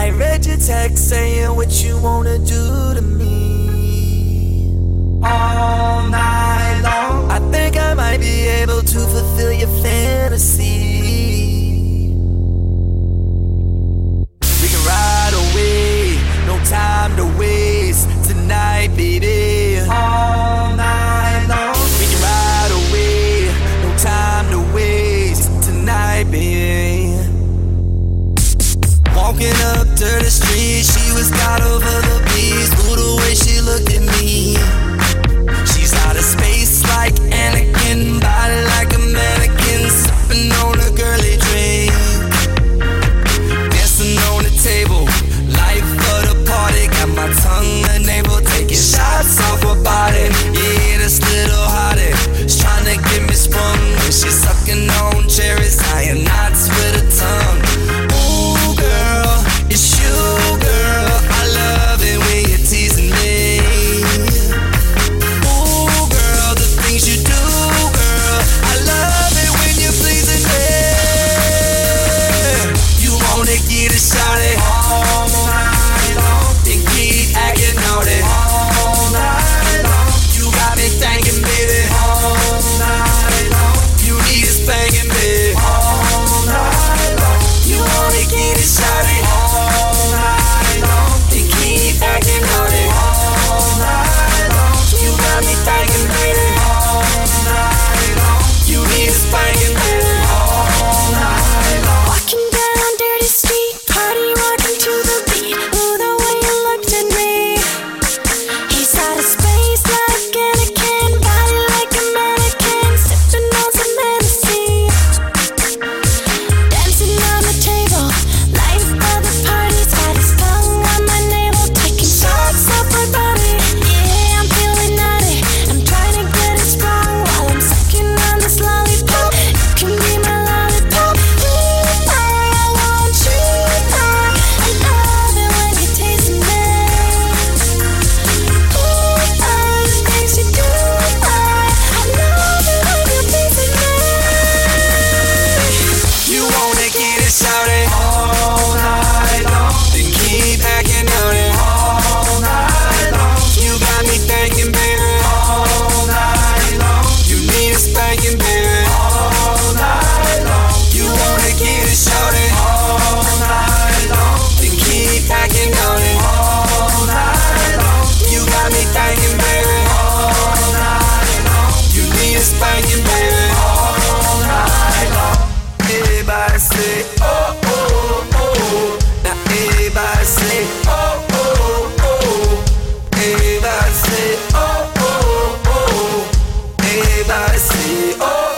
I read your text saying what you wanna do to me all night long. I think I might be able to fulfill your fantasy. We can ride away, no time to waste tonight, baby. All night long. We can ride away, no time to waste tonight, baby. Walking up dirty street, she was got over the beast. Ooh, the way she looked at me. She's out of space like Anakin, body like a mannequin, sipping on a girly drink, dancing on the table, life of the party. Got my tongue enabled, taking shots off her body. Yeah, this little hottie, she's trying to get me sprung. She's sucking on cherries, tying knots with her tongue. Ooh, girl, it's you, girl. I love it when you're teasing me. Ooh, girl, the things you do, girl. I love it when you're pleasing me. You wanna get it started all night long, then keep acting naughty all night long. You got me thinking, baby, all night long. You need a spanking, baby, all night long. You wanna get it started all night long, then keep acting naughty all night long. You got me thinking, baby, all night long. You need a spanking, baby, all night long. Walking down dirty street, party rocking to the beat. Ooh, the way you looked at me. He's out of space like Anakin, body like a mannequin, sipping on some Hennessy, dancing on the table, life of the party's got his tongue on my navel, taking shots off my body. Yeah, I'm feeling naughty, I'm trying to get it sprung while I'm sucking on this lollipop. You can be my lollipop. Ooh, I want you, I love it when you're tasting me. Ooh, the things you do, I love it when you're pleasing me. You wanna get it started all night long, then keep acting naughty all night long. You got me thinking, baby, all night long. You need a spanking, baby, all night long. You wanna get it started all night long, then keep acting naughty all night long. You got me thinking, baby, all night long. You need a spanking, baby, all night long. Everybody say, oh, oh, oh. Now everybody say, oh, oh, oh. Everybody say, oh, oh, oh. Everybody say, oh.